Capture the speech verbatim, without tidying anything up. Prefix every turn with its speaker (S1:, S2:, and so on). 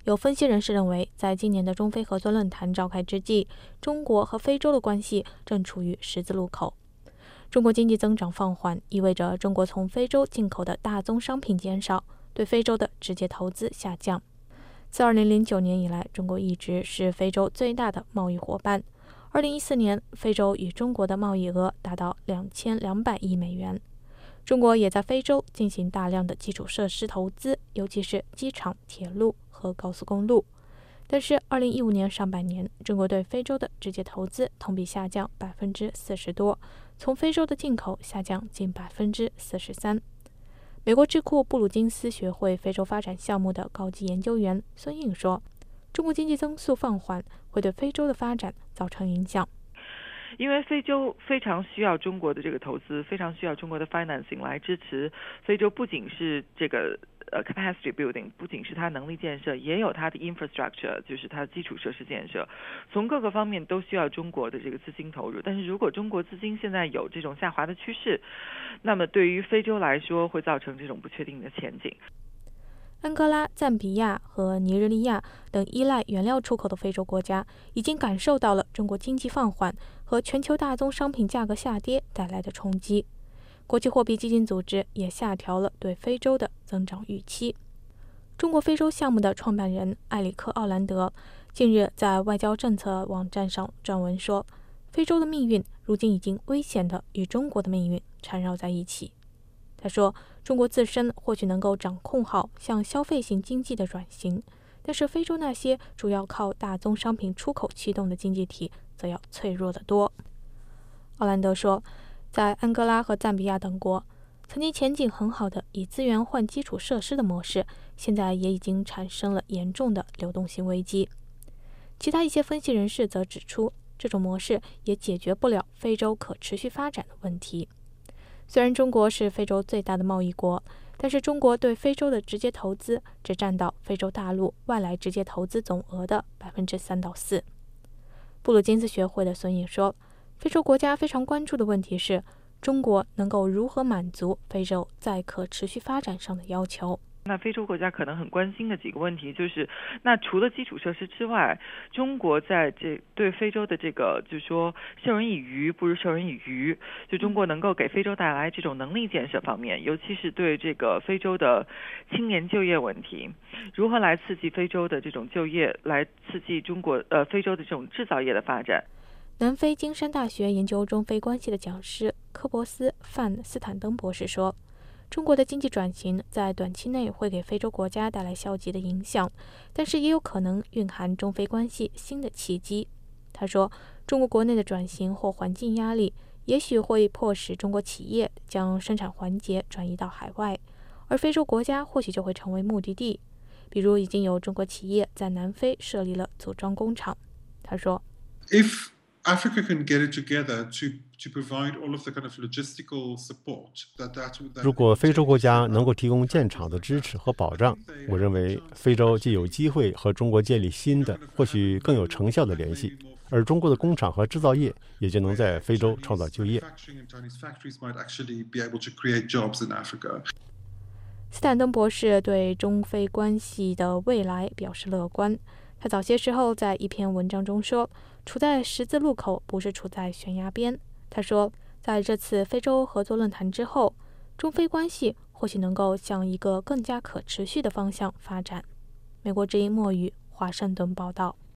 S1: 有分析人士认为，在今年的中非合作论坛召开之际，中国和非洲的关系正处于十字路口。中国经济增长放缓，意味着中国从非洲进口的大宗商品减少，对非洲的直接投资下降。自二零零九年以来，中国一直是非洲最大的贸易伙伴。二零一四年，非洲与中国的贸易额达到两千两百亿美元。中国也在非洲进行大量的基础设施投资，尤其是机场、铁路和高速公路。但是二零一五年上半年，中国对非洲的直接投资同比下降百分之四十多，从非洲的进口下降近百分之四十三。美国智库布鲁金斯学会非洲发展项目的高级研究员孙应说，中国经济增速放缓会对非洲的发展造成影响。
S2: 因为非洲非常需要中国的这个投资，非常需要中国的 financing 来支持非洲，不仅是这个呃 capacity building， 不仅是它能力建设，也有它的 infrastructure， 就是它的基础设施建设，从各个方面都需要中国的这个资金投入。但是如果中国资金现在有这种下滑的趋势，那么对于非洲来说会造成这种不确定的前景。
S1: 安哥拉、赞比亚和尼日利亚等依赖原料出口的非洲国家已经感受到了中国经济放缓和全球大宗商品价格下跌带来的冲击。国际货币基金组织也下调了对非洲的增长预期。中国非洲项目的创办人埃里克·奥兰德近日在外交政策网站上撰文说，非洲的命运如今已经危险地与中国的命运缠绕在一起。他说，中国自身或许能够掌控好向消费型经济的转型，但是非洲那些主要靠大宗商品出口驱动的经济体则要脆弱得多。奥兰德说，在安哥拉和赞比亚等国，曾经前景很好的以资源换基础设施的模式，现在也已经产生了严重的流动性危机。其他一些分析人士则指出，这种模式也解决不了非洲可持续发展的问题。虽然中国是非洲最大的贸易国，但是中国对非洲的直接投资只占到非洲大陆外来直接投资总额的百分之三到四。布鲁金斯学会的孙颖说，非洲国家非常关注的问题是，中国能够如何满足非洲在可持续发展上的要求。
S2: 那非洲国家可能很关心的几个问题就是，那除了基础设施之外，中国在这对非洲的这个就是说授人以鱼不如授人以渔，就中国能够给非洲带来这种能力建设方面，尤其是对这个非洲的青年就业问题，如何来刺激非洲的这种就业，来刺激中国呃非洲的这种制造业的发展。
S1: 南非金山大学研究中非关系的讲师科博斯·范斯坦登博士说，中国的经济转型在短期内会给非洲国家带来消极的影响，但是也有可能蕴含中非关系新的契机。他说，中国国内的转型或环境压力也许会迫使中国企业将生产环节转移到海外，而非洲国家或许就会成为目的地。比如已经有中国企业在南非设立了组装工厂。他说
S3: If Africa can get it together to to provide all of the kind of logistical support that that
S4: 如果非洲国家能够提供建厂的支持和保障，我认为非洲就有机会和中国建立新的或许更有成效的联系，而中国的工厂和制造业也就能在非洲创造就业。
S1: 斯坦登博士对中非关系的未来表示乐观。他早些时候在一篇文章中说，处在十字路口不是处在悬崖边。他说，在这次非洲合作论坛之后，中非关系或许能够向一个更加可持续的方向发展。美国之音墨语华盛顿报道。